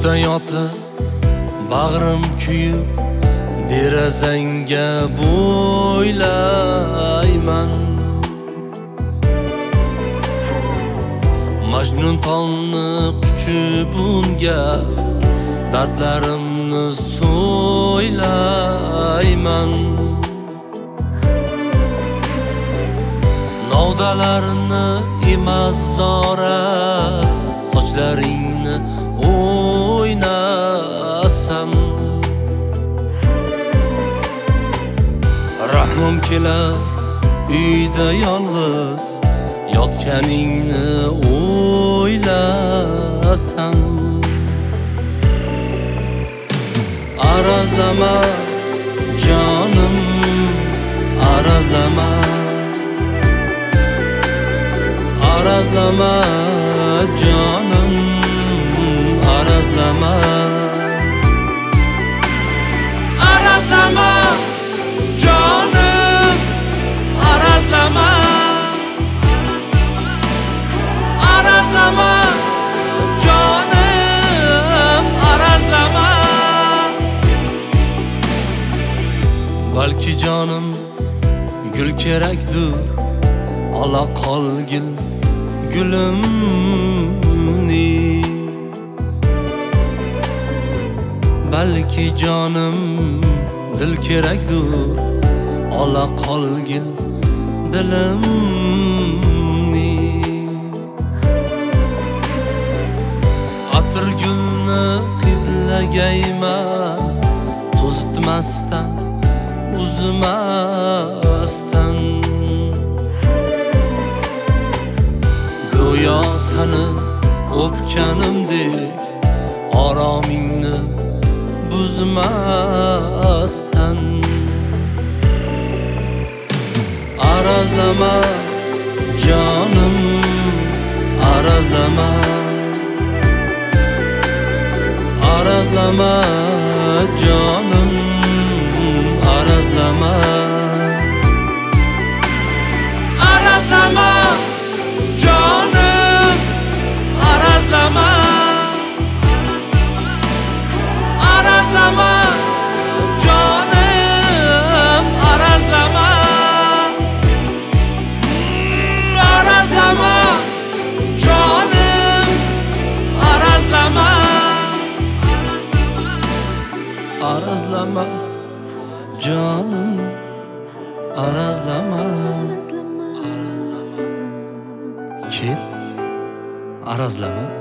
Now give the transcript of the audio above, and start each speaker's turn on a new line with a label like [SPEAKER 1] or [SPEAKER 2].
[SPEAKER 1] Ko'kda yotib bag'rim kuyib derazangga bo'ylayman. Majnun tolni quchib unga dardlarimni so'ylayman. Novdalarini emas zora sochlaringni o'ynasam. Rahmim kelar uyda yolg'iz yotganingni o'ylasam. Arazlama jonim, arazlama, arazlama jonim, arazlama, arazlama jonim, arazlama, arazlama jonim, arazlama. Balki jonim gul kerakdir, ola qolgin gulimni. Balki jonim dil kerakdir, ola qolgin dilimni. Atir gulni hidlagayman, to'zitmasdan, uzmasdan. Go'yo seni o'pganimdek oromingni buzmasdan. Arazlama jonim, arazlama, arazlama jonim, arazlama, arazlama jonim, arazlama, arazlama jonim, arazlama, arazlama jonim, arazlama, arazlama jonim, arazlama. Kel, arazlama.